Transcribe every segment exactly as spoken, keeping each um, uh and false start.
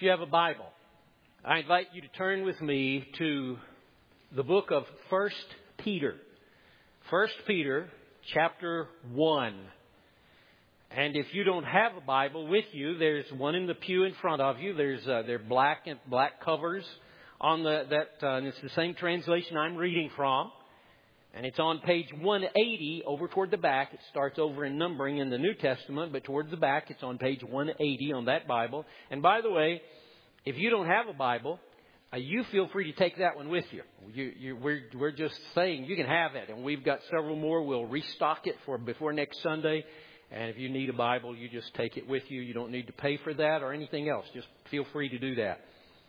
you have a Bible, I invite you to turn with me to the book of First Peter. First Peter chapter one. And if you don't have a Bible with you, there's one in the pew in front of you. There's uh, they're black and black covers on the that uh, and it's the same translation I'm reading from. And it's on page one eighty over toward the back. It starts over in numbering in the New Testament, but towards the back it's on page one eighty on that Bible. And by the way, if you don't have a Bible, uh, you feel free to take that one with you. you, you we're, we're just saying you can have it. And we've got several more. We'll restock it for before next Sunday. And if you need a Bible, you just take it with you. You don't need to pay for that or anything else. Just feel free to do that.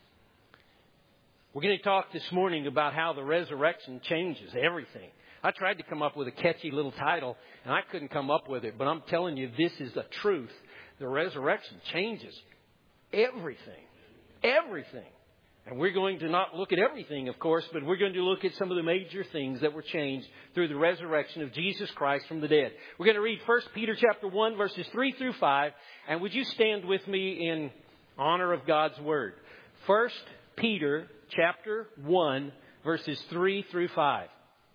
We're going to talk this morning about how the resurrection changes everything. I tried to come up with a catchy little title, and I couldn't come up with it. But I'm telling you, this is the truth. The resurrection changes everything. Everything. And we're going to not look at everything, of course, but we're going to look at some of the major things that were changed through the resurrection of Jesus Christ from the dead. We're going to read First Peter chapter one, verses three through five. And would you stand with me in honor of God's Word? First Peter chapter one, verses three through five.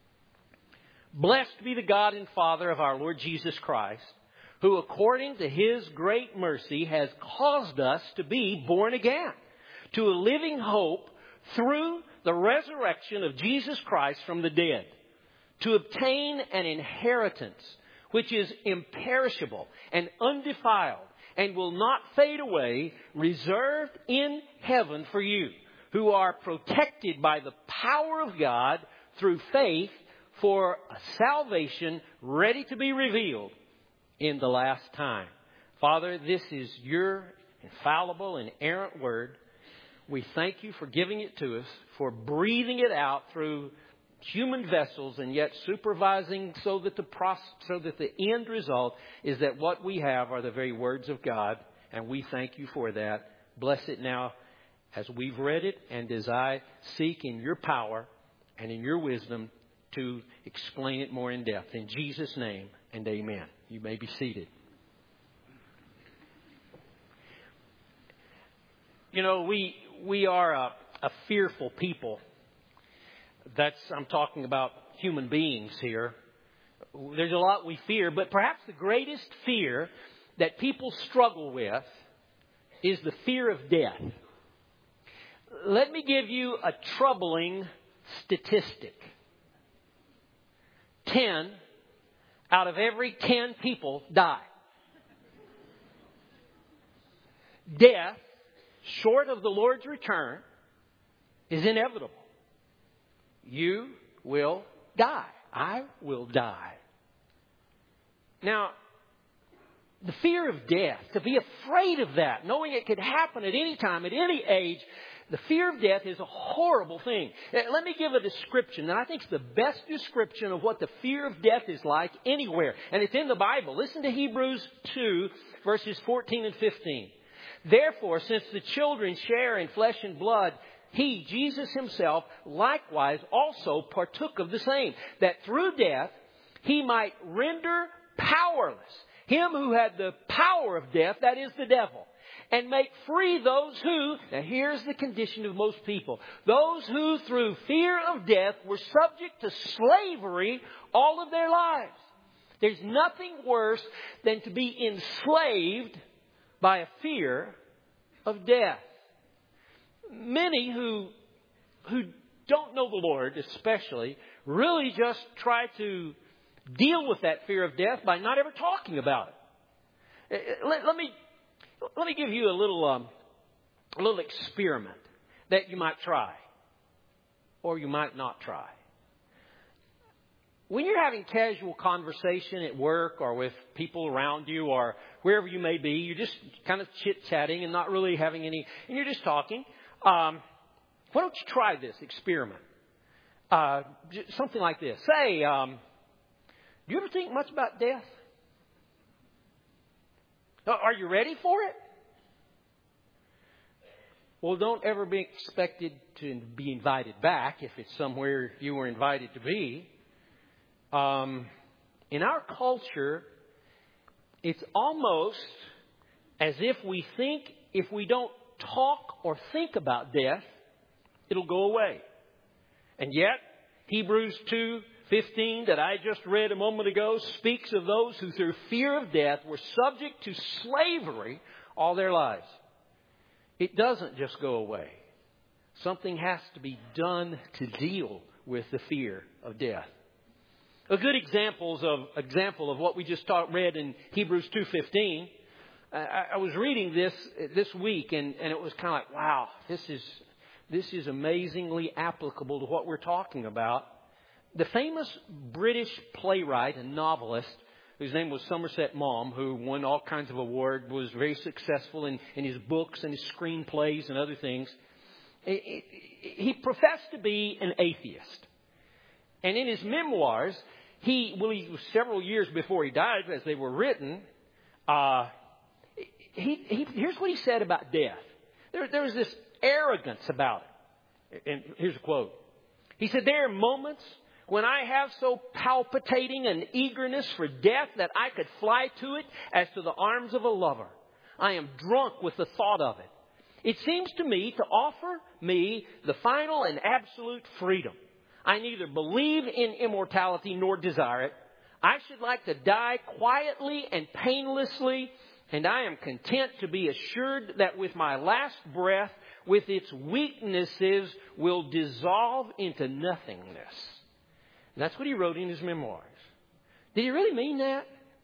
Blessed be the God and Father of our Lord Jesus Christ, who according to His great mercy has caused us to be born again to a living hope through the resurrection of Jesus Christ from the dead, to obtain an inheritance which is imperishable and undefiled and will not fade away, reserved in heaven for you, who are protected by the power of God through faith for a salvation ready to be revealed in the last time. Father, this is your infallible and inerrant word. We thank you for giving it to us, for breathing it out through human vessels, and yet supervising so that the process, so that the end result is that what we have are the very words of God. And we thank you for that. Bless it now as we've read it and as I seek in your power and in your wisdom to explain it more in depth. In Jesus' name and amen. You may be seated. You know, we we are a, a fearful people. That's, I'm talking about human beings here. There's a lot we fear, but perhaps the greatest fear that people struggle with is the fear of death. Let me give you a troubling statistic. Ten out of every ten people die. Death, short of the Lord's return, is inevitable. You will die. I will die. Now, the fear of death, to be afraid of that, knowing it could happen at any time, at any age, the fear of death is a horrible thing. Let me give a description, and I think it's the best description of what the fear of death is like anywhere. And it's in the Bible. Listen to Hebrews two, verses fourteen and fifteen. Therefore, since the children share in flesh and blood, He, Jesus Himself, likewise also partook of the same, that through death He might render powerless him who had the power of death, that is the devil, and make free those who, now here's the condition of most people, those who through fear of death were subject to slavery all of their lives. There's nothing worse than to be enslaved by a fear of death. Many who who don't know the Lord especially really just try to deal with that fear of death by not ever talking about it. Let, let me let me give you a little um, a little experiment that you might try, or you might not try. When you're having casual conversation at work or with people around you or wherever you may be, you're just kind of chit-chatting and not really having any, and you're just talking. Um, why don't you try this experiment? Uh, something like this. Say, um, do you ever think much about death? Are you ready for it? Well, don't ever be expected to be invited back if it's somewhere you were invited to be. Um, in our culture, it's almost as if we think if we don't talk or think about death, it'll go away. And yet, Hebrews two fifteen that I just read a moment ago speaks of those who through fear of death were subject to slavery all their lives. It doesn't just go away. Something has to be done to deal with the fear of death. A good examples of example of what we just taught, read in Hebrews two fifteen. I, I was reading this this week, and, and it was kind of like, wow, this is this is amazingly applicable to what we're talking about. The famous British playwright and novelist, whose name was Somerset Maugham, who won all kinds of awards, was very successful in, in his books and his screenplays and other things. He professed to be an atheist. And in his memoirs, he, well, he was several years before he died, as they were written, uh, he, he, here's what he said about death. There, there was this arrogance about it. And here's a quote. He said, there are moments when I have so palpitating an eagerness for death that I could fly to it as to the arms of a lover. I am drunk with the thought of it. It seems to me to offer me the final and absolute freedom. I neither believe in immortality nor desire it. I should like to die quietly and painlessly, and I am content to be assured that with my last breath, with its weaknesses, will dissolve into nothingness. And that's what he wrote in his memoirs. Did he really mean that?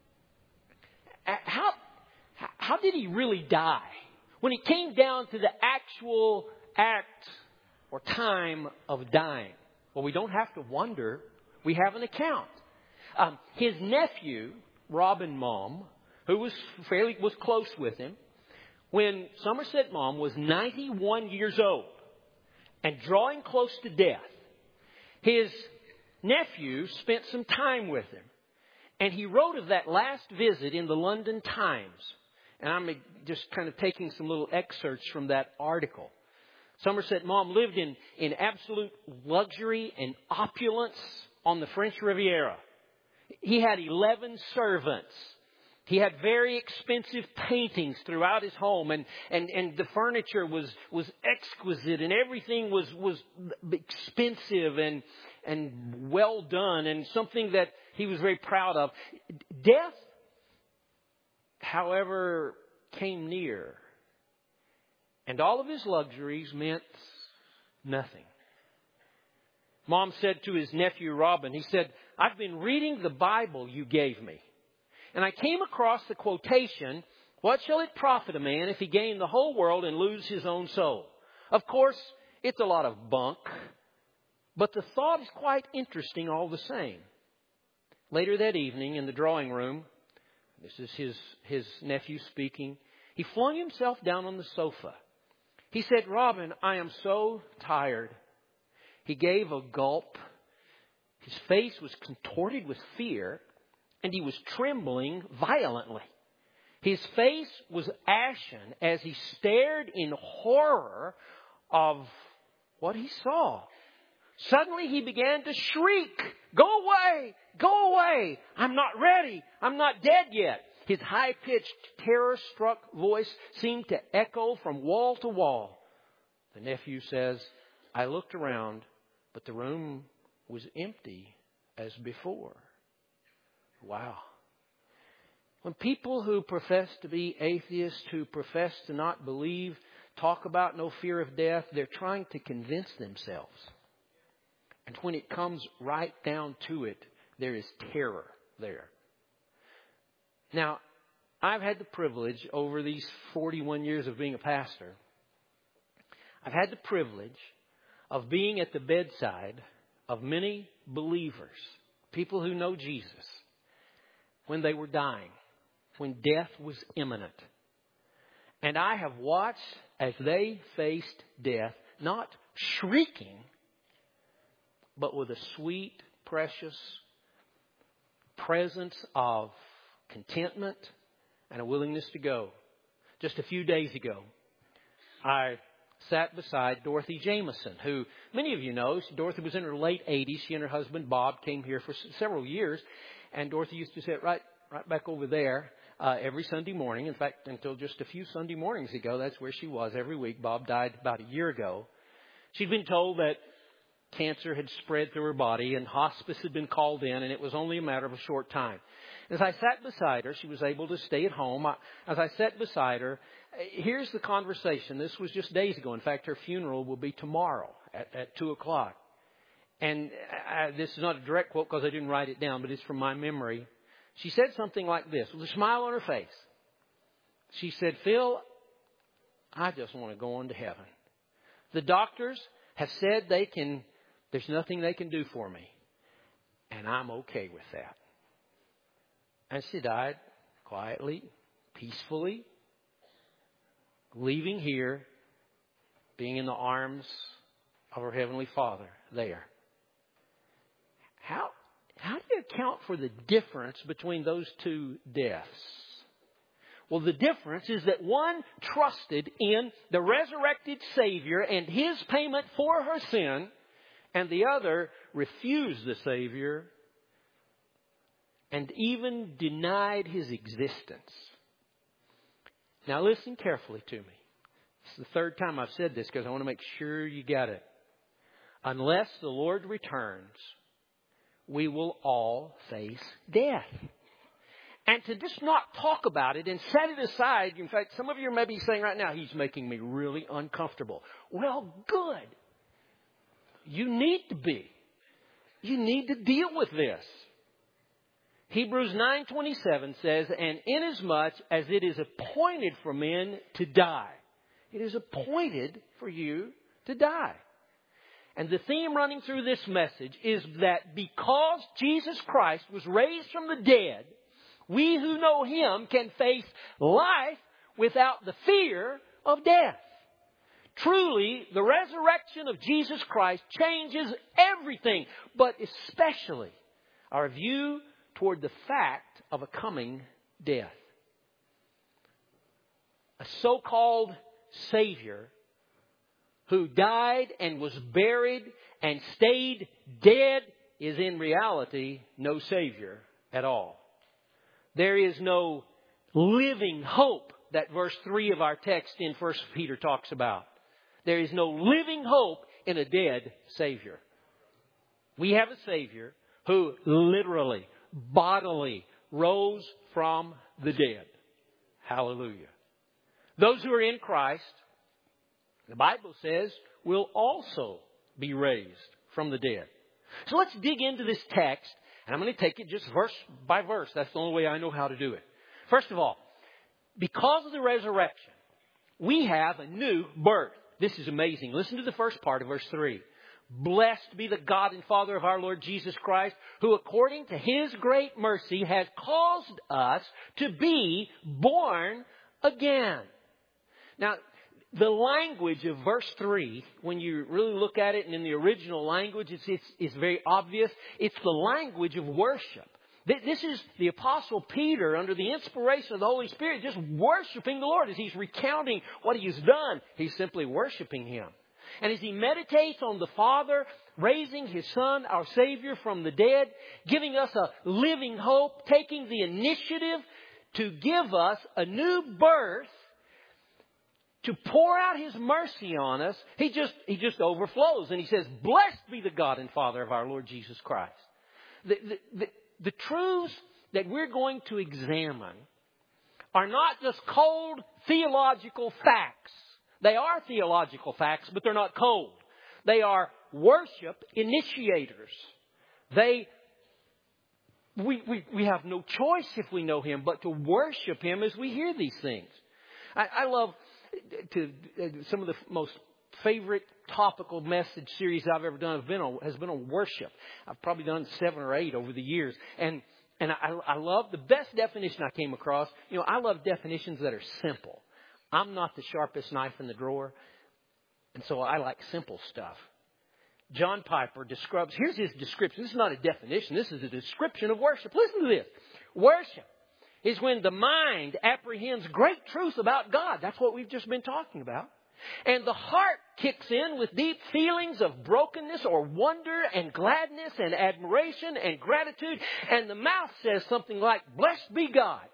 How, how did he really die? When it came down to the actual act or time of dying. Well, we don't have to wonder. We have an account. Um, his nephew, Robin Maugham, who was fairly was close with him, when Somerset Maugham was ninety-one years old and drawing close to death, his nephew spent some time with him. And he wrote of that last visit in the London Times. And I'm just kind of taking some little excerpts from that article. Somerset Maugham lived in, in absolute luxury and opulence on the French Riviera. He had eleven servants. He had very expensive paintings throughout his home, and, and, and the furniture was, was exquisite, and everything was, was expensive and, and well done, and something that he was very proud of. Death, however, came near. And all of his luxuries meant nothing. Mom said to his nephew Robin, he said, I've been reading the Bible you gave me. And I came across the quotation, what shall it profit a man if he gain the whole world and lose his own soul? Of course, it's a lot of bunk, but the thought is quite interesting all the same. Later that evening in the drawing room, this is his, his nephew speaking, he flung himself down on the sofa. He said, Robin, I am so tired. He gave a gulp. His face was contorted with fear, and he was trembling violently. His face was ashen as he stared in horror of what he saw. Suddenly he began to shriek, go away, go away. I'm not ready. I'm not dead yet. His high-pitched, terror-struck voice seemed to echo from wall to wall. The nephew says, I looked around, but the room was empty as before. Wow. When people who profess to be atheists, who profess to not believe, talk about no fear of death, they're trying to convince themselves. And when it comes right down to it, there is terror there. Now, I've had the privilege over these forty-one years of being a pastor, I've had the privilege of being at the bedside of many believers, people who know Jesus, when they were dying, when death was imminent. And I have watched as they faced death, not shrieking, but with a sweet, precious presence of contentment and a willingness to go. Just a few days ago, I sat beside Dorothy Jameson, who many of you know. Dorothy was in her late eighties. She and her husband Bob came here for several years, and Dorothy used to sit right right back over there. uh, every Sunday morning. In fact, until just a few Sunday mornings ago, that's where she was every week. Bob died about a year ago. She'd been told that cancer had spread through her body and hospice had been called in, and it was only a matter of a short time. As I sat beside her, she was able to stay at home. As I sat beside her, here's the conversation. This was just days ago. In fact, her funeral will be tomorrow at, at two o'clock. And I, this is not a direct quote because I didn't write it down, but it's from my memory. She said something like this with a smile on her face. She said, Phil, I just want to go on to heaven. The doctors have said they can, there's nothing they can do for me. And I'm okay with that. And she died quietly, peacefully, leaving here, being in the arms of her Heavenly Father there. How, how do you account for the difference between those two deaths? Well, the difference is that one trusted in the resurrected Savior and His payment for her sin, and the other refused the Savior and even denied His existence. Now listen carefully to me. It's the third time I've said this because I want to make sure you get it. Unless the Lord returns, we will all face death. And to just not talk about it and set it aside. In fact, some of you may be saying right now, he's making me really uncomfortable. Well, good. You need to be. You need to deal with this. Hebrews nine twenty-seven says, and inasmuch as it is appointed for men to die, it is appointed for you to die. And the theme running through this message is that because Jesus Christ was raised from the dead, we who know Him can face life without the fear of death. Truly, the resurrection of Jesus Christ changes everything, but especially our view toward the fact of a coming death. A so-called Savior who died and was buried and stayed dead is in reality no Savior at all. There is no living hope that verse three of our text in First Peter talks about. There is no living hope in a dead Savior. We have a Savior who literally, bodily rose from the dead. Hallelujah. Those who are in Christ, the Bible says, will also be raised from the dead. So let's dig into this text, and I'm going to take it just verse by verse. That's the only way I know how to do it. First of all, because of the resurrection, we have a new birth. This is amazing. Listen to the first part of verse three. Blessed be the God and Father of our Lord Jesus Christ, who according to His great mercy has caused us to be born again. Now, the language of verse three, when you really look at it and in the original language, it's, it's, it's very obvious. It's the language of worship. This is the Apostle Peter, under the inspiration of the Holy Spirit, just worshiping the Lord. As he's recounting what He has done, he's simply worshiping Him. And as he meditates on the Father raising His Son, our Savior, from the dead, giving us a living hope, taking the initiative to give us a new birth, to pour out His mercy on us, he just, he just overflows. And he says, blessed be the God and Father of our Lord Jesus Christ. The, the, the, the truths that we're going to examine are not just cold theological facts. They are theological facts, but they're not cold. They are worship initiators. They, we, we, we have no choice if we know Him but to worship Him as we hear these things. I, I love to, uh, some of the most favorite topical message series I've ever done have been on, has been on worship. I've probably done seven or eight over the years. And and I, I love the best definition I came across. You know, I love definitions that are simple. I'm not the sharpest knife in the drawer. And so I like simple stuff. John Piper describes, here's his description. This is not a definition. This is a description of worship. Listen to this. Worship is when the mind apprehends great truth about God. That's what we've just been talking about. And the heart kicks in with deep feelings of brokenness or wonder and gladness and admiration and gratitude. And the mouth says something like, blessed be God.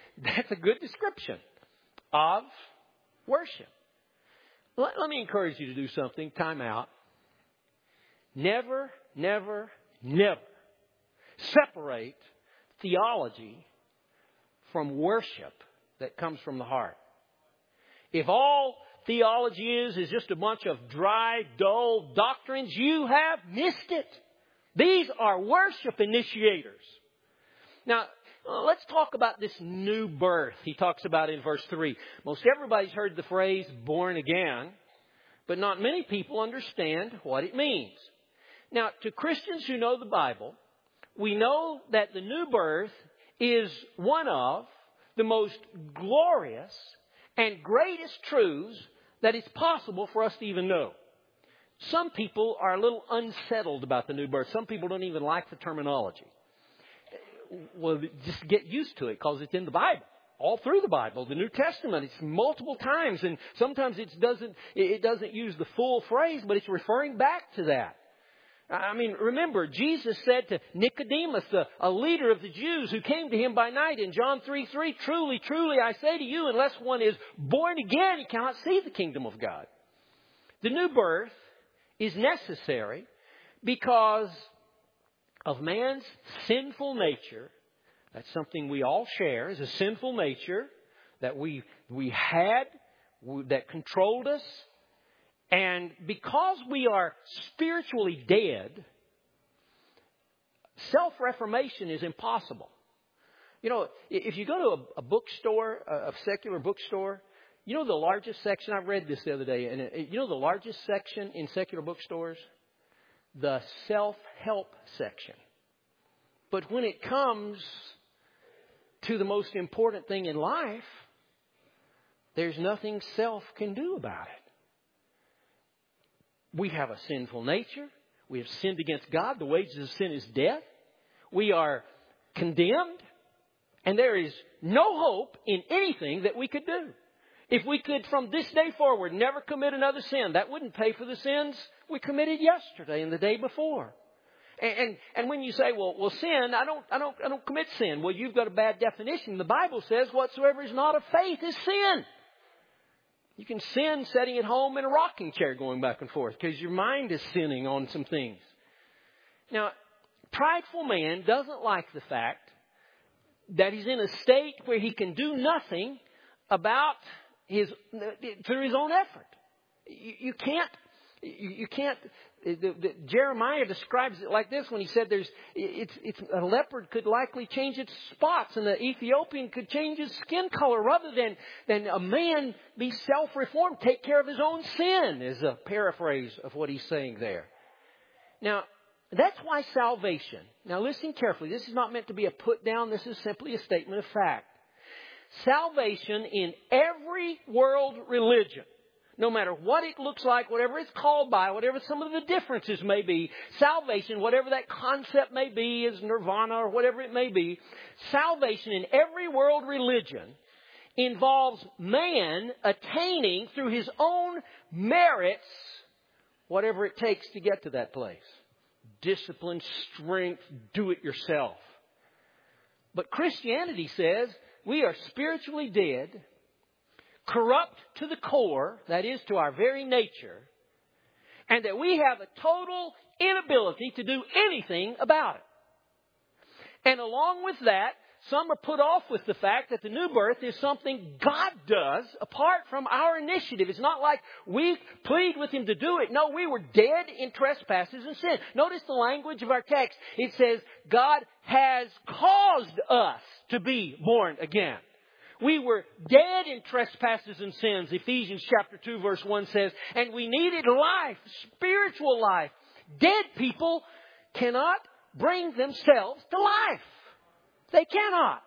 that's a good description of worship. Let, let me encourage you to do something. Time out. Never, never, never separate theology from worship that comes from the heart. If all theology is is just a bunch of dry, dull doctrines, you have missed it. These are worship initiators. Now, let's talk about this new birth. He talks about it in verse three. Most everybody's heard the phrase born again, but not many people understand what it means. Now, to Christians who know the Bible, we know that the new birth is one of the most glorious and greatest truths that is possible for us to even know. Some people are a little unsettled about the new birth. Some people don't even like the terminology. Well, just get used to it because it's in the Bible. All through the Bible, the New Testament, it's multiple times, and sometimes it doesn't it doesn't use the full phrase, but it's referring back to that. I mean, remember, Jesus said to Nicodemus, a, a leader of the Jews who came to him by night in John three three, truly, truly, I say to you, unless one is born again, he cannot see the kingdom of God. The new birth is necessary because of man's sinful nature. That's something we all share, is a sinful nature that we we had, that controlled us. And because we are spiritually dead, self-reformation is impossible. You know, if you go to a, a bookstore, a, a secular bookstore, you know the largest section, I read this the other day, and it, you know the largest section in secular bookstores? The self-help section. But when it comes to the most important thing in life, there's nothing self can do about it. We have a sinful nature. We have sinned against God. The wages of sin is death. We are condemned. And there is no hope in anything that we could do. If we could, from this day forward, never commit another sin, that wouldn't pay for the sins we committed yesterday and the day before. And, and, and when you say, well, well, sin, I don't, I don't, I don't commit sin. Well, you've got a bad definition. The Bible says whatsoever is not of faith is sin. You can sin sitting at home in a rocking chair going back and forth because your mind is sinning on some things. Now, prideful man doesn't like the fact that he's in a state where he can do nothing about his, through his own effort. You, you can't, you, you can't, the, the, Jeremiah describes it like this when he said there's, it's, it's, a leopard could likely change its spots and the Ethiopian could change his skin color rather than, than a man be self-reformed, take care of his own sin is a paraphrase of what he's saying there. Now, that's why salvation, now listen carefully, this is not meant to be a put down, this is simply a statement of fact. Salvation in every world religion, no matter what it looks like, whatever it's called by, whatever some of the differences may be, salvation, whatever that concept may be, is nirvana or whatever it may be, salvation in every world religion involves man attaining through his own merits whatever it takes to get to that place. Discipline, strength, do it yourself. But Christianity says we are spiritually dead, corrupt to the core, that is to our very nature, and that we have a total inability to do anything about it. And along with that, some are put off with the fact that the new birth is something God does apart from our initiative. It's not like we plead with Him to do it. No, we were dead in trespasses and sin. Notice the language of our text. It says, God has caused us to be born again. We were dead in trespasses and sins. Ephesians chapter two verse one says, and we needed life, spiritual life. Dead people cannot bring themselves to life. They cannot.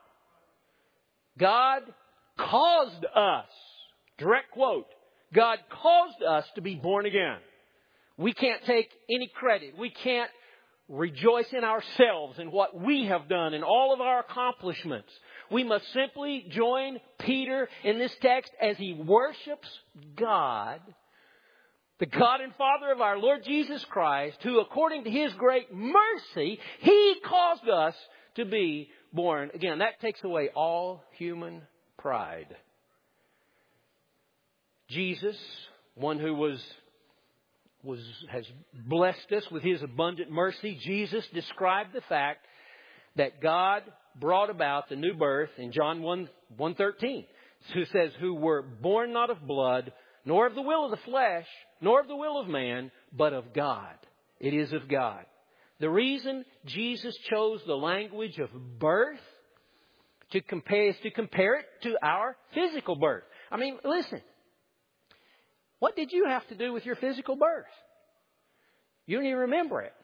God caused us, direct quote, God caused us to be born again. We can't take any credit. We can't rejoice in ourselves and what we have done and all of our accomplishments. We must simply join Peter in this text as he worships God, the God and Father of our Lord Jesus Christ, who according to His great mercy, He caused us to be born again. That takes away all human pride. Jesus, one who was, was has blessed us with His abundant mercy, Jesus described the fact that God brought about the new birth in John one, one thirteen, who says, who were born not of blood, nor of the will of the flesh, nor of the will of man, but of God. It is of God. The reason Jesus chose the language of birth to compare is to compare it to our physical birth. I mean, listen. What did you have to do with your physical birth? You don't even remember it.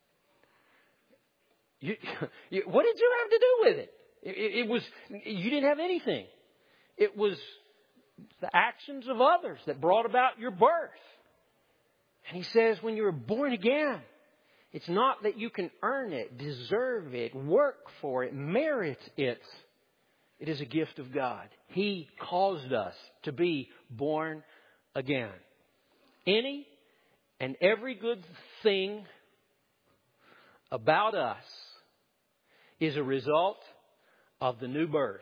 You, you, what did you have to do with it? It, it? It was, you didn't have anything. It was the actions of others that brought about your birth. And He says when you were born again, it's not that you can earn it, deserve it, work for it, merit it. It is a gift of God. He caused us to be born again. Any and every good thing about us is a result of the new birth.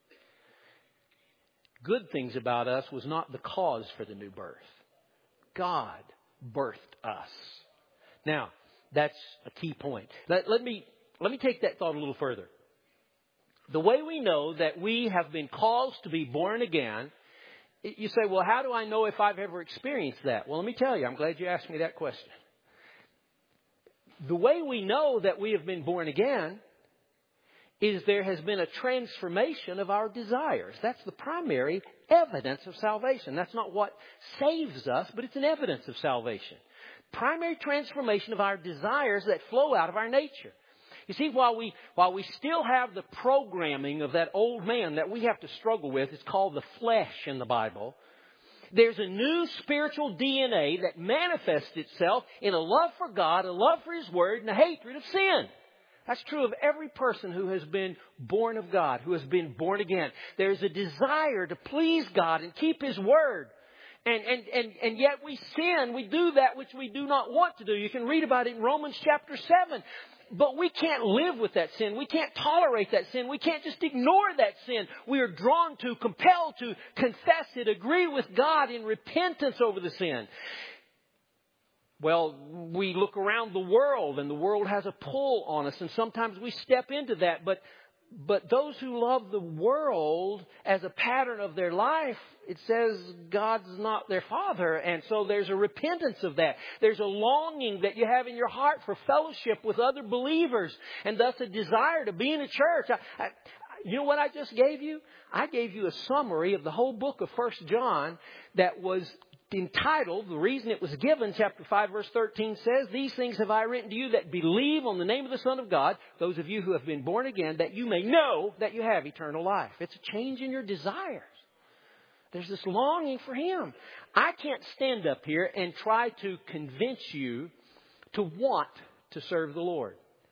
Good things about us was not the cause for the new birth. God birthed us. Now, that's a key point. Let, let me let me take that thought a little further. The way we know that we have been caused to be born again, you say, well, how do I know if I've ever experienced that? Well, let me tell you, I'm glad you asked me that question. The way we know that we have been born again is there has been a transformation of our desires. That's the primary evidence of salvation. That's not what saves us, but it's an evidence of salvation. Primary transformation of our desires that flow out of our nature. You see, while we while we still have the programming of that old man that we have to struggle with, it's called the flesh in the Bible, there's a new spiritual D N A that manifests itself in a love for God, a love for His Word, and a hatred of sin. That's true of every person who has been born of God, who has been born again. There's a desire to please God and keep His Word. And, and, and, and yet we sin. We do that which we do not want to do. You can read about it in Romans chapter seven. But we can't live with that sin. We can't tolerate that sin. We can't just ignore that sin. We are drawn to, compelled to confess it, agree with God in repentance over the sin. Well, we look around the world and the world has a pull on us, and sometimes we step into that. But But those who love the world as a pattern of their life, it says God's not their Father. And so there's a repentance of that. There's a longing that you have in your heart for fellowship with other believers, and thus a desire to be in a church. I, I, you know what I just gave you? I gave you a summary of the whole book of First John that was entitled, the reason it was given, chapter five, verse thirteen says, these things have I written to you that believe on the name of the Son of God, those of you who have been born again, that you may know that you have eternal life. It's a change in your desires. There's this longing for Him. I can't stand up here and try to convince you to want to serve the Lord.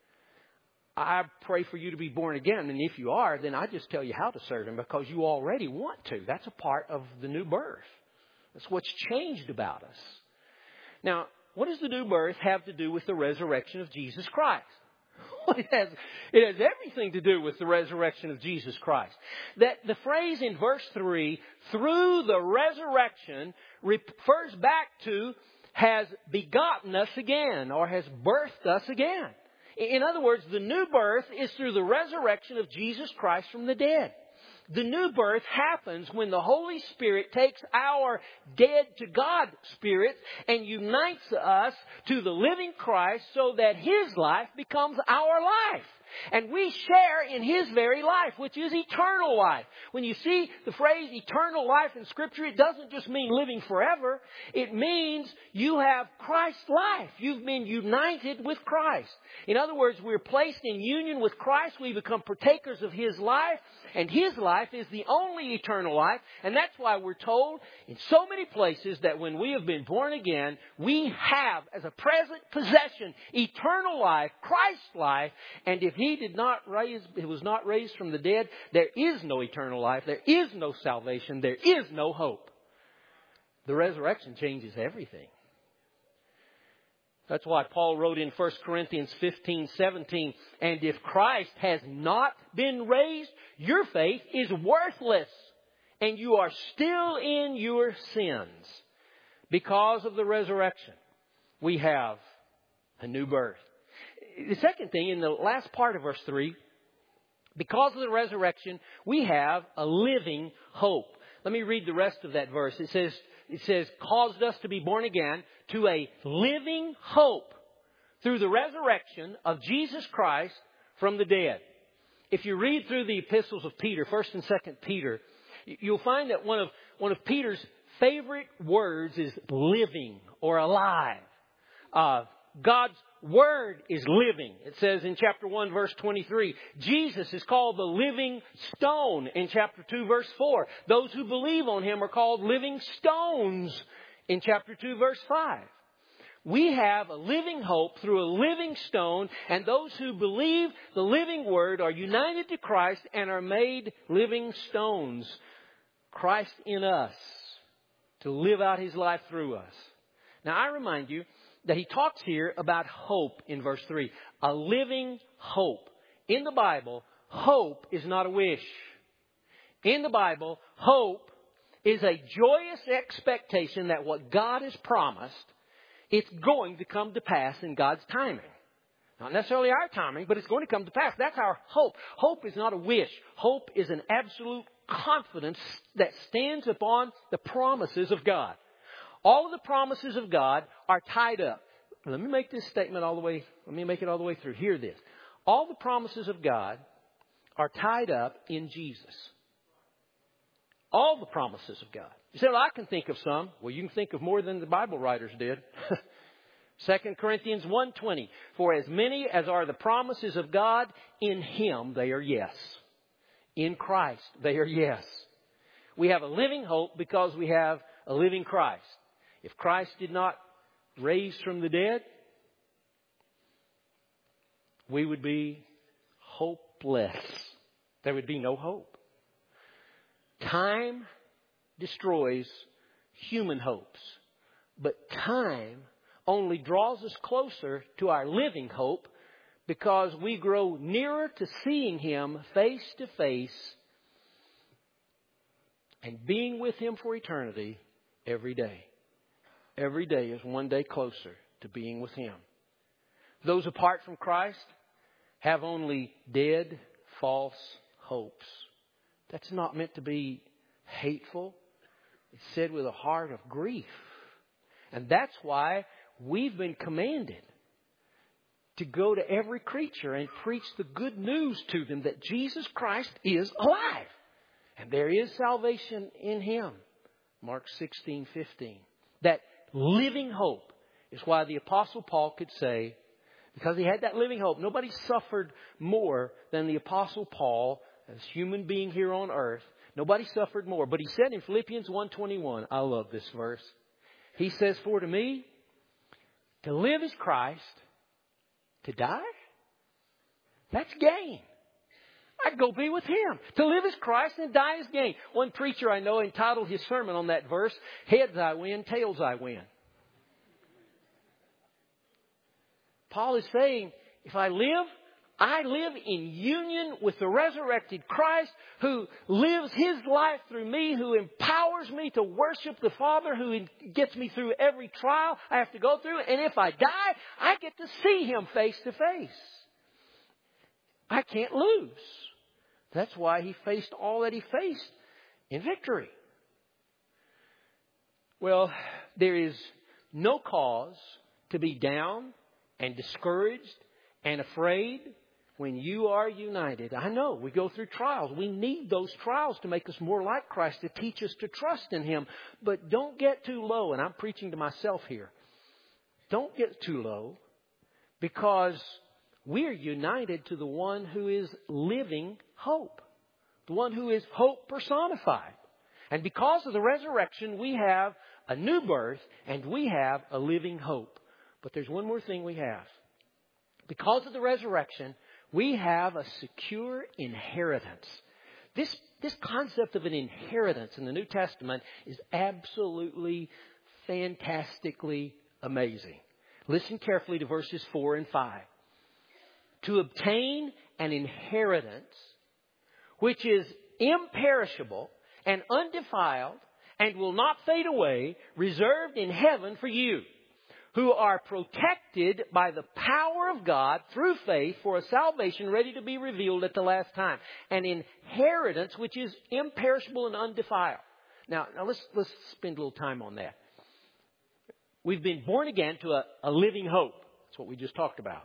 I pray for you to be born again, and if you are, then I just tell you how to serve Him because you already want to. That's a part of the new birth. That's what's changed about us. Now, what does the new birth have to do with the resurrection of Jesus Christ? Well, it has, it has everything to do with the resurrection of Jesus Christ. That the phrase in verse three, through the resurrection, refers back to has begotten us again or has birthed us again. In other words, the new birth is through the resurrection of Jesus Christ from the dead. The new birth happens when the Holy Spirit takes our dead to God spirit and unites us to the living Christ so that His life becomes our life. And we share in His very life, which is eternal life. When you see the phrase eternal life in Scripture, it doesn't just mean living forever. It means you have Christ's life. You've been united with Christ. In other words, we're placed in union with Christ. We become partakers of His life. And His life is the only eternal life. And that's why we're told in so many places that when we have been born again, we have as a present possession eternal life, Christ's life. And if He did not raise, He was not raised from the dead, there is no eternal life. There is no salvation. There is no hope. The resurrection changes everything. That's why Paul wrote in First Corinthians fifteen seventeen, and if Christ has not been raised, your faith is worthless, and you are still in your sins. Because of the resurrection, we have a new birth. The second thing, in the last part of verse three, because of the resurrection, we have a living hope. Let me read the rest of that verse. It says, it says, caused us to be born again to a living hope through the resurrection of Jesus Christ from the dead. If you read through the epistles of Peter, First and Second Peter, you'll find that one of, one of Peter's favorite words is living or alive. Uh, God's Word is living. It says in chapter one, verse twenty-three, Jesus is called the living stone in chapter two, verse four. Those who believe on Him are called living stones in chapter two, verse five. We have a living hope through a living stone, and those who believe the living Word are united to Christ and are made living stones. Christ in us to live out His life through us. Now I remind you that he talks here about hope in verse three. A living hope. In the Bible, hope is not a wish. In the Bible, hope is a joyous expectation that what God has promised, it's going to come to pass in God's timing. Not necessarily our timing, but it's going to come to pass. That's our hope. Hope is not a wish. Hope is an absolute confidence that stands upon the promises of God. All of the promises of God are tied up. Let me make this statement all the way, let me make it all the way through. Hear this. All the promises of God are tied up in Jesus. All the promises of God. You say, well, I can think of some. Well, you can think of more than the Bible writers did. Second Corinthians one twenty. For as many as are the promises of God, in Him they are yes. In Christ they are yes. We have a living hope because we have a living Christ. If Christ did not raise from the dead, we would be hopeless. There would be no hope. Time destroys human hopes, but time only draws us closer to our living hope because we grow nearer to seeing Him face to face and being with Him for eternity every day. Every day is one day closer to being with Him. Those apart from Christ have only dead, false hopes. That's not meant to be hateful. It's said with a heart of grief. And that's why we've been commanded to go to every creature and preach the good news to them that Jesus Christ is alive. And there is salvation in Him. Mark sixteen fifteen. That living hope is why the Apostle Paul could say, because he had that living hope, nobody suffered more than the Apostle Paul as human being here on earth. Nobody suffered more. But he said in Philippians one twenty-one, I love this verse. He says, for to me, to live is Christ, to die, that's gain. I'd go be with Him. To live is Christ and die is gain. One preacher I know entitled his sermon on that verse, Heads I win, Tails I win. Paul is saying, if I live, I live in union with the resurrected Christ who lives His life through me, who empowers me to worship the Father, who gets me through every trial I have to go through. And if I die, I get to see Him face to face. I can't lose. That's why He faced all that He faced in victory. Well, there is no cause to be down and discouraged and afraid when you are united. I know we go through trials. We need those trials to make us more like Christ, to teach us to trust in Him. But don't get too low. And I'm preaching to myself here. Don't get too low, because we are united to the one who is living hope. The one who is hope personified. And because of the resurrection, we have a new birth and we have a living hope. But there's one more thing we have. Because of the resurrection, we have a secure inheritance. This, this concept of an inheritance in the New Testament is absolutely fantastically amazing. Listen carefully to verses four and five. To obtain an inheritance which is imperishable and undefiled and will not fade away, reserved in heaven for you, who are protected by the power of God through faith for a salvation ready to be revealed at the last time. An inheritance which is imperishable and undefiled. Now, now let's, let's spend a little time on that. We've been born again to a, a living hope. That's what we just talked about.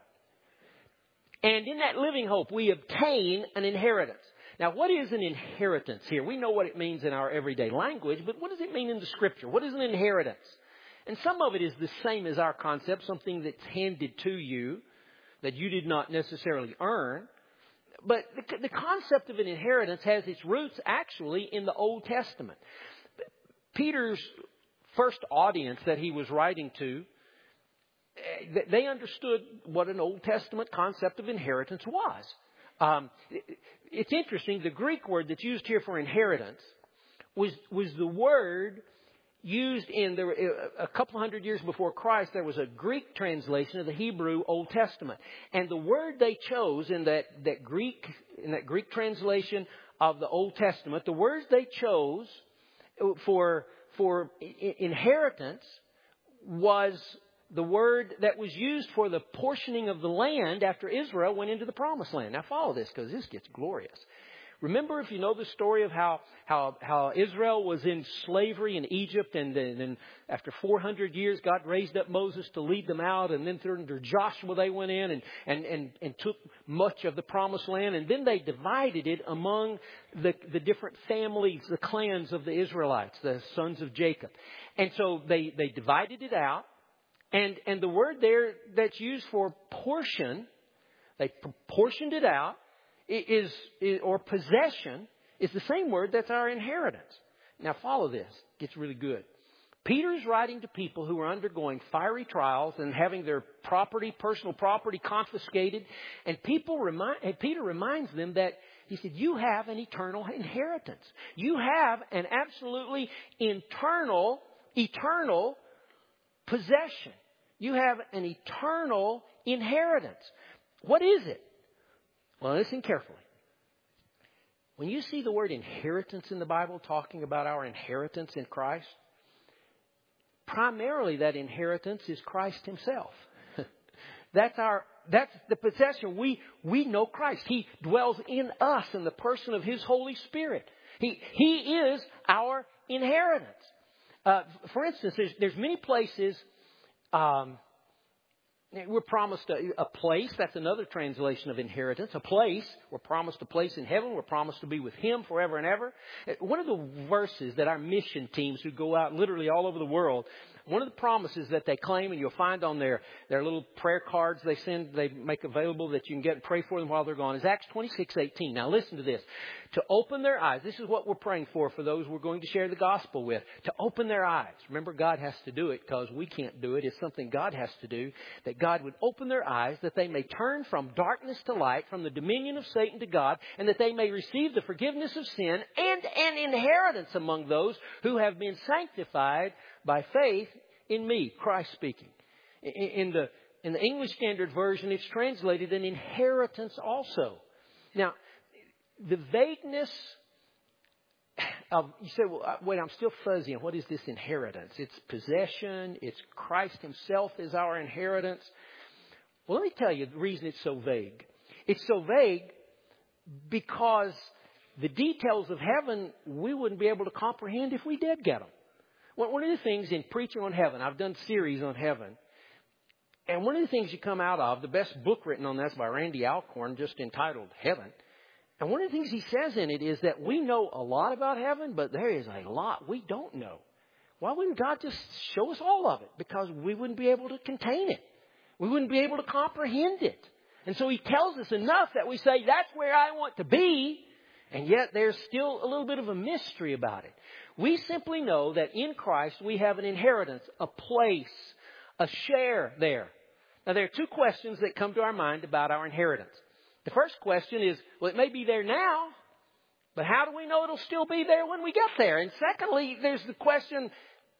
And in that living hope, we obtain an inheritance. Now, what is an inheritance here? We know what it means in our everyday language, but what does it mean in the Scripture? What is an inheritance? And some of it is the same as our concept, something that's handed to you that you did not necessarily earn. But the, the concept of an inheritance has its roots actually in the Old Testament. Peter's first audience that he was writing to, they understood what an Old Testament concept of inheritance was. Um, it's interesting, the Greek word that's used here for inheritance was, was the word used in the, a couple hundred years before Christ. There was a Greek translation of the Hebrew Old Testament. And the word they chose in that, that Greek, in that Greek translation of the Old Testament, the words they chose for, for inheritance was the word that was used for the portioning of the land after Israel went into the Promised Land. Now follow this because this gets glorious. Remember, if you know the story of how, how, how Israel was in slavery in Egypt, and then after four hundred years, God raised up Moses to lead them out, and then under Joshua they went in and, and, and, and took much of the Promised Land, and then they divided it among the, the different families, the clans of the Israelites, the sons of Jacob. And so they, they divided it out, and, and the word there that's used for portion, they portioned it out, Is, is or possession is the same word that's our inheritance. Now follow this. It gets really good. Peter's writing to people who are undergoing fiery trials and having their property, personal property confiscated. And people remind, and Peter reminds them that he said, you have an eternal inheritance. You have an absolutely internal, eternal possession. You have an eternal inheritance. What is it? Well, listen carefully. When you see the word inheritance in the Bible talking about our inheritance in Christ, primarily that inheritance is Christ Himself. That's our, that's the possession. We, we know Christ. He dwells in us in the person of His Holy Spirit. He, He is our inheritance. Uh, for instance, there's, there's many places, um, we're promised a, a place. That's another translation of inheritance. A place. We're promised a place in heaven. We're promised to be with Him forever and ever. One of the verses that our mission teams who go out literally all over the world, one of the promises that they claim, and you'll find on their, their little prayer cards they send, they make available that you can get and pray for them while they're gone, is Acts twenty-six eighteen. Now listen to this. To open their eyes. This is what we're praying for for those we're going to share the gospel with. To open their eyes. Remember, God has to do it because we can't do it. It's something God has to do. That God would open their eyes that they may turn from darkness to light, from the dominion of Satan to God, and that they may receive the forgiveness of sin and an inheritance among those who have been sanctified by faith in me. Christ speaking. In the, in the English Standard Version, it's translated an inheritance also. Now, the vagueness of, you say, well, wait, I'm still fuzzy on what is this inheritance? It's possession. It's Christ Himself is our inheritance. Well, let me tell you the reason it's so vague. It's so vague because the details of heaven we wouldn't be able to comprehend if we did get them. One of the things in preaching on heaven, I've done series on heaven, and one of the things you come out of, the best book written on that's by Randy Alcorn, just entitled Heaven. And one of the things he says in it is that we know a lot about heaven, but there is a lot we don't know. Why wouldn't God just show us all of it? Because we wouldn't be able to contain it. We wouldn't be able to comprehend it. And so He tells us enough that we say, that's where I want to be. And yet there's still a little bit of a mystery about it. We simply know that in Christ we have an inheritance, a place, a share there. Now there are two questions that come to our mind about our inheritance. The first question is, well, it may be there now, but how do we know it'll still be there when we get there? And secondly, there's the question,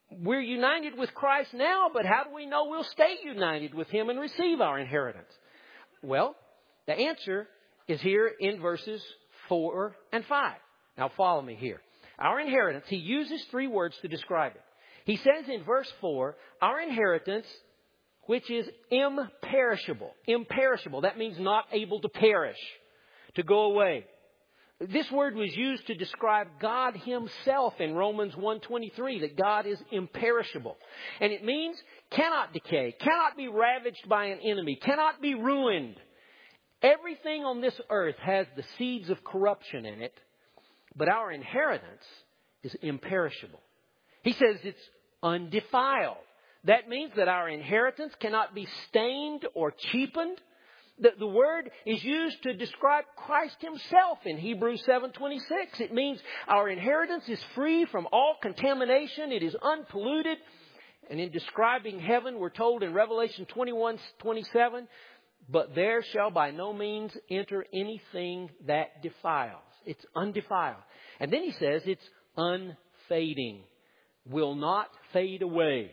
we're united with Christ now, but how do we know we'll stay united with Him and receive our inheritance? Well, the answer is here in verses four and five. Now follow me here. Our inheritance, he uses three words to describe it. He says in verse four, our inheritance, which is imperishable. Imperishable. That means not able to perish, to go away. This word was used to describe God Himself in Romans one twenty-three, that God is imperishable. And it means cannot decay, cannot be ravaged by an enemy, cannot be ruined. Everything on this earth has the seeds of corruption in it, but our inheritance is imperishable. He says it's undefiled. That means that our inheritance cannot be stained or cheapened. The, the word is used to describe Christ Himself in Hebrews seven twenty-six. It means our inheritance is free from all contamination. It is unpolluted. And in describing heaven, we're told in Revelation twenty-one twenty-seven, but there shall by no means enter anything that defiles. It's undefiled. And then he says it's unfading, will not fade away.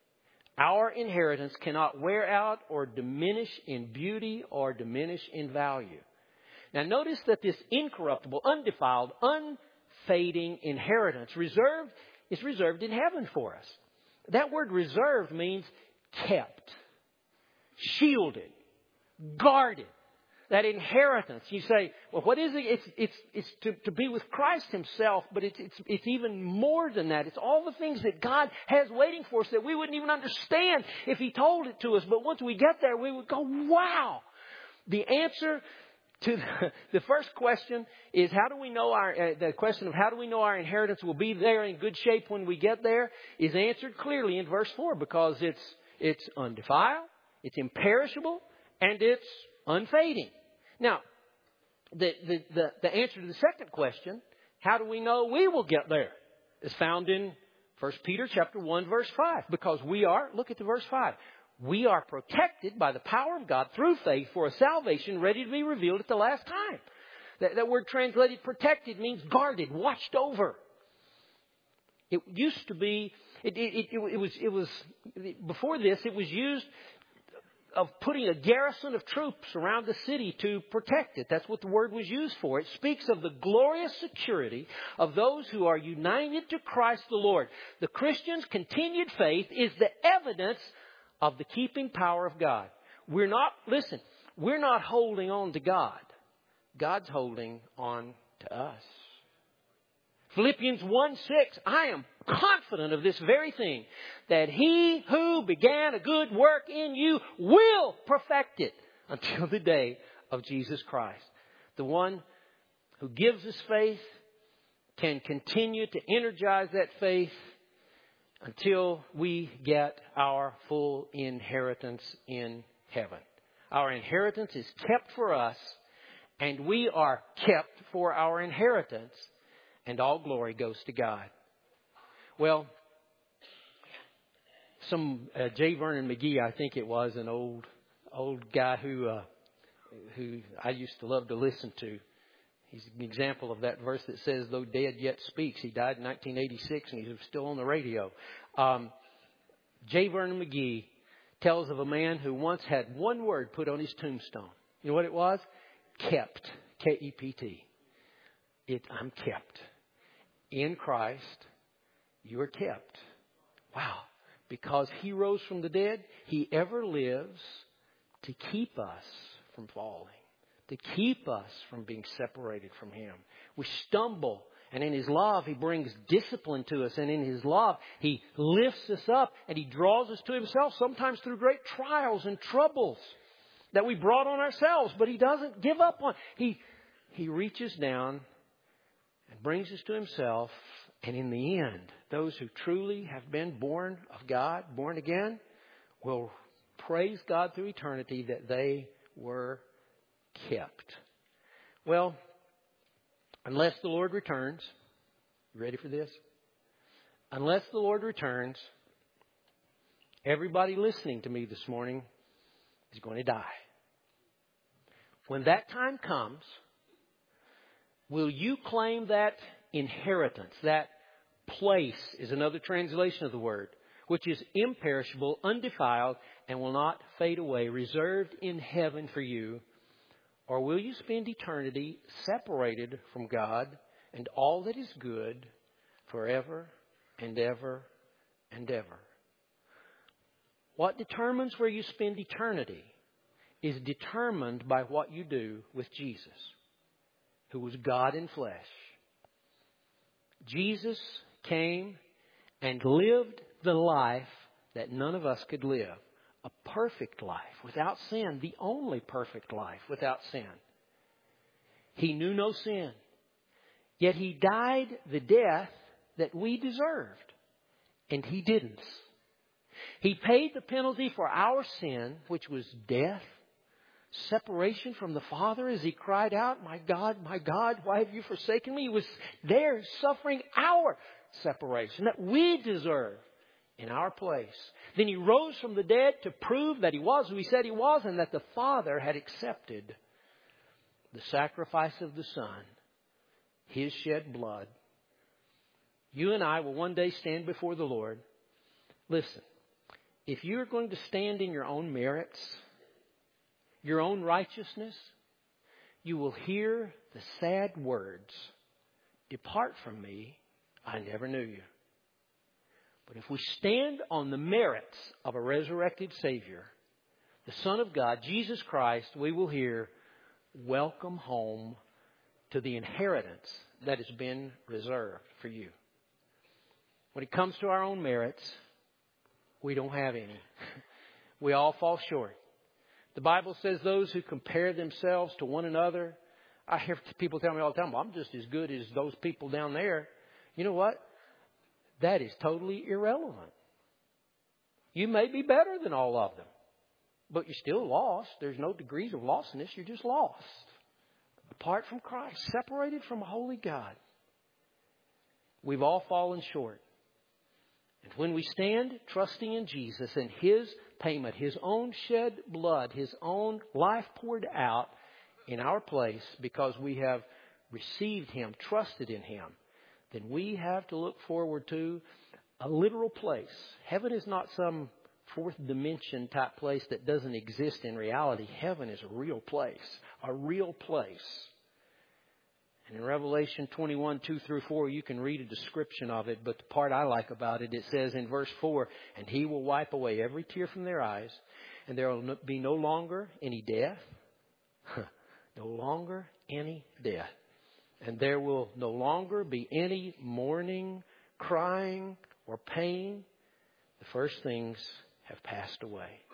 Our inheritance cannot wear out or diminish in beauty or diminish in value. Now notice that this incorruptible, undefiled, unfading inheritance reserved is reserved in heaven for us. That word reserved means kept, shielded, guarded. That inheritance. You say, well, what is it? It's, it's, it's to, to be with Christ Himself, but it's, it's, it's even more than that. It's all the things that God has waiting for us that we wouldn't even understand if He told it to us. But once we get there, we would go, wow. The answer to the, the first question is how do we know our, uh, the question of how do we know our inheritance will be there in good shape when we get there is answered clearly in verse four, because it's, it's undefiled, it's imperishable, and it's unfading. Now, the, the, the, the answer to the second question, how do we know we will get there, is found in First Peter chapter one, verse five. Because we are, look at the verse five, we are protected by the power of God through faith for a salvation ready to be revealed at the last time. That, that word translated protected means guarded, watched over. It used to be, it, it, it, it was, it was, before this, it was used of putting a garrison of troops around the city to protect it. That's what the word was used for. It speaks of the glorious security of those who are united to Christ the Lord. The Christian's continued faith is the evidence of the keeping power of God. We're not, listen, we're not holding on to God. God's holding on to us. Philippians one six, I am confident of this very thing, that He who began a good work in you will perfect it until the day of Jesus Christ. The one who gives us faith can continue to energize that faith until we get our full inheritance in heaven. Our inheritance is kept for us, and we are kept for our inheritance. And all glory goes to God. Well, some uh, J. Vernon McGee, I think it was, an old old guy who uh, who I used to love to listen to. He's an example of that verse that says, "Though dead yet speaks." He died in nineteen eighty-six, and he's still on the radio. Um, J. Vernon McGee tells of a man who once had one word put on his tombstone. You know what it was? Kept. K E P T. It, I'm kept. In Christ, you are kept. Wow. Because He rose from the dead, He ever lives to keep us from falling, to keep us from being separated from Him. We stumble, and in His love, He brings discipline to us. And in His love, He lifts us up, and He draws us to Himself, sometimes through great trials and troubles that we brought on ourselves. But He doesn't give up on. He, he reaches down and brings us to Himself. And in the end, those who truly have been born of God, born again, will praise God through eternity that they were kept. Well, unless the Lord returns, you ready for this? Unless the Lord returns, everybody listening to me this morning is going to die. When that time comes, will you claim that inheritance, that place is another translation of the word, which is imperishable, undefiled, and will not fade away, reserved in heaven for you? Or will you spend eternity separated from God and all that is good forever and ever and ever? What determines where you spend eternity is determined by what you do with Jesus, who was God in flesh. Jesus came and lived the life that none of us could live. A perfect life without sin. The only perfect life without sin. He knew no sin. Yet He died the death that we deserved. And He didn't. He paid the penalty for our sin, which was death, separation from the Father as He cried out, "My God, my God, why have you forsaken me?" He was there suffering our separation that we deserve in our place. Then He rose from the dead to prove that He was who He said He was, and that the Father had accepted the sacrifice of the Son, His shed blood. You and I will one day stand before the Lord. Listen, if you're going to stand in your own merits, your own righteousness, you will hear the sad words, "Depart from me, I never knew you." But if we stand on the merits of a resurrected Savior, the Son of God, Jesus Christ, we will hear, "Welcome home to the inheritance that has been reserved for you." When it comes to our own merits, we don't have any. We all fall short. The Bible says those who compare themselves to one another. I hear people tell me all the time, "Well, I'm just as good as those people down there." You know what? That is totally irrelevant. You may be better than all of them, but you're still lost. There's no degrees of lostness. You're just lost. Apart from Christ, separated from a holy God. We've all fallen short. And when we stand trusting in Jesus and His payment, His own shed blood, His own life poured out in our place because we have received Him, trusted in Him, then we have to look forward to a literal place. Heaven is not some fourth dimension type place that doesn't exist in reality. Heaven is a real place, a real place. And in Revelation twenty-one, two through four, you can read a description of it. But the part I like about it, it says in verse four, "And He will wipe away every tear from their eyes. And there will be no longer any death." No longer any death. "And there will no longer be any mourning, crying, or pain. The first things have passed away."